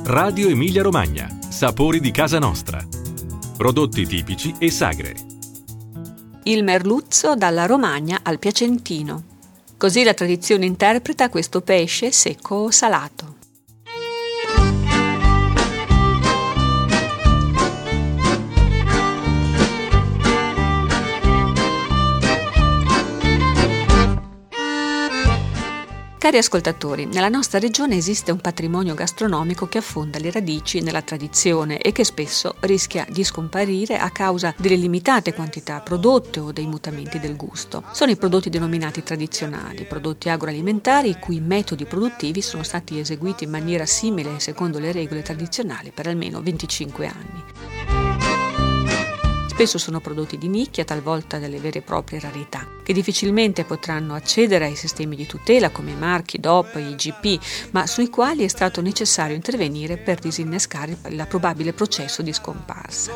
Radio Emilia Romagna. Sapori di casa nostra. Prodotti tipici e sagre. Il merluzzo dalla Romagna al Piacentino. Così la tradizione interpreta questo pesce secco o salato. Cari ascoltatori, nella nostra regione esiste un patrimonio gastronomico che affonda le radici nella tradizione e che spesso rischia di scomparire a causa delle limitate quantità prodotte o dei mutamenti del gusto. Sono i prodotti denominati tradizionali, prodotti agroalimentari i cui metodi produttivi sono stati eseguiti in maniera simile secondo le regole tradizionali per almeno 25 anni. Spesso sono prodotti di nicchia, talvolta delle vere e proprie rarità, che difficilmente potranno accedere ai sistemi di tutela come i marchi, DOP, IGP, ma sui quali è stato necessario intervenire per disinnescare il probabile processo di scomparsa.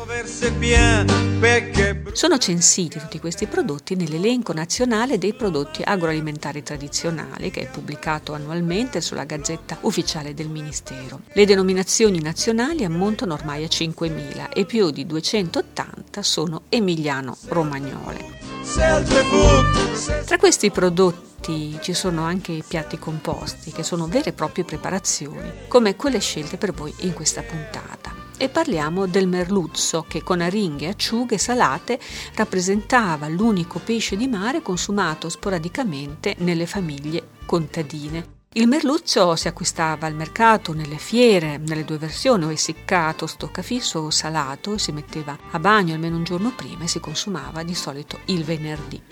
Sono censiti tutti questi prodotti nell'elenco nazionale dei prodotti agroalimentari tradizionali, che è pubblicato annualmente sulla Gazzetta Ufficiale del Ministero. Le denominazioni nazionali ammontano ormai a 5.000 e più di 280 sono emiliano-romagnole. Tra questi prodotti ci sono anche i piatti composti, che sono vere e proprie preparazioni, come quelle scelte per voi in questa puntata. E parliamo del merluzzo, che con aringhe, acciughe salate rappresentava l'unico pesce di mare consumato sporadicamente nelle famiglie contadine. Il merluzzo si acquistava al mercato, nelle fiere, nelle due versioni, o essiccato, stoccafisso o salato, si metteva a bagno almeno un giorno prima e si consumava di solito il venerdì.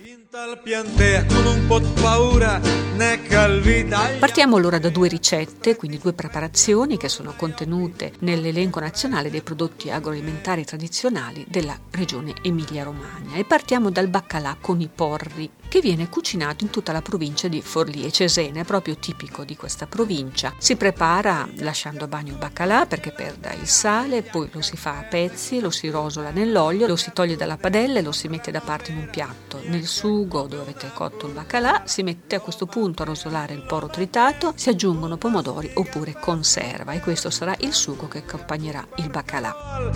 Partiamo allora da due ricette, quindi due preparazioni che sono contenute nell'elenco nazionale dei prodotti agroalimentari tradizionali della regione Emilia-Romagna, e partiamo dal baccalà con i porri, che viene cucinato in tutta la provincia di Forlì e Cesena, è proprio tipico di questa provincia. Si prepara lasciando a bagno il baccalà perché perda il sale, poi lo si fa a pezzi, lo si rosola nell'olio, lo si toglie dalla padella e lo si mette da parte in un piatto. Nel sugo dove avete cotto il baccalà si mette a questo punto a rosolare il porro tritato, si aggiungono pomodori oppure conserva, e questo sarà il sugo che accompagnerà il baccalà.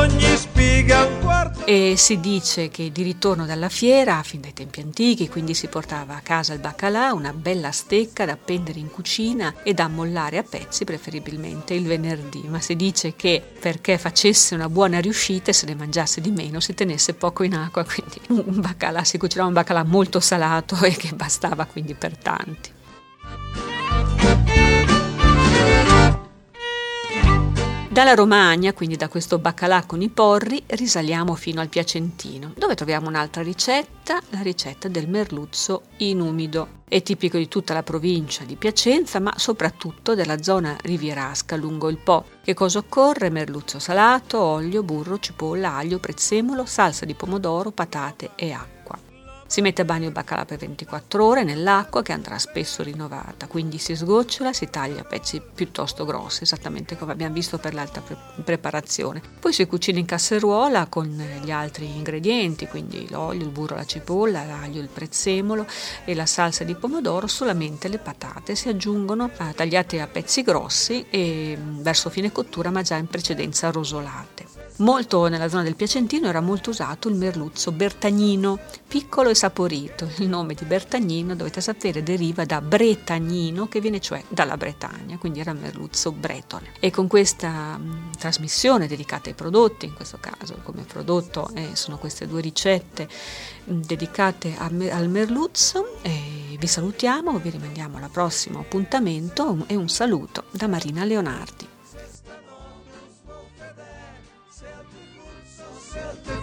E si dice che di ritorno dalla fiera, fin dai tempi antichi, quindi si portava a casa il baccalà, una bella stecca da appendere in cucina e da ammollare a pezzi, preferibilmente il venerdì, ma si dice che perché facesse una buona riuscita e se ne mangiasse di meno si tenesse poco in acqua, quindi si cucinava un baccalà molto salato e che bastava quindi per tanti. Dalla Romagna, quindi da questo baccalà con i porri, risaliamo fino al Piacentino, dove troviamo un'altra ricetta, la ricetta del merluzzo in umido. È tipico di tutta la provincia di Piacenza, ma soprattutto della zona rivierasca lungo il Po. Che cosa occorre? Merluzzo salato, olio, burro, cipolla, aglio, prezzemolo, salsa di pomodoro, patate e acqua. Si mette a bagno il baccalà per 24 ore nell'acqua, che andrà spesso rinnovata, quindi si sgocciola, si taglia a pezzi piuttosto grossi, esattamente come abbiamo visto per l'altra preparazione. Poi si cucina in casseruola con gli altri ingredienti, quindi l'olio, il burro, la cipolla, l'aglio, il prezzemolo e la salsa di pomodoro. Solamente le patate si aggiungono tagliate a pezzi grossi e verso fine cottura, ma già in precedenza rosolate. Molto nella zona del Piacentino era molto usato il merluzzo bertagnino, piccolo e saporito. Il nome di bertagnino, dovete sapere, deriva da bretagnino, che viene cioè dalla Bretagna, quindi era merluzzo bretone. E con questa trasmissione dedicata ai prodotti, in questo caso come prodotto sono queste due ricette dedicate al merluzzo, vi salutiamo, vi rimandiamo al prossimo appuntamento e un saluto da Marina Leonardi.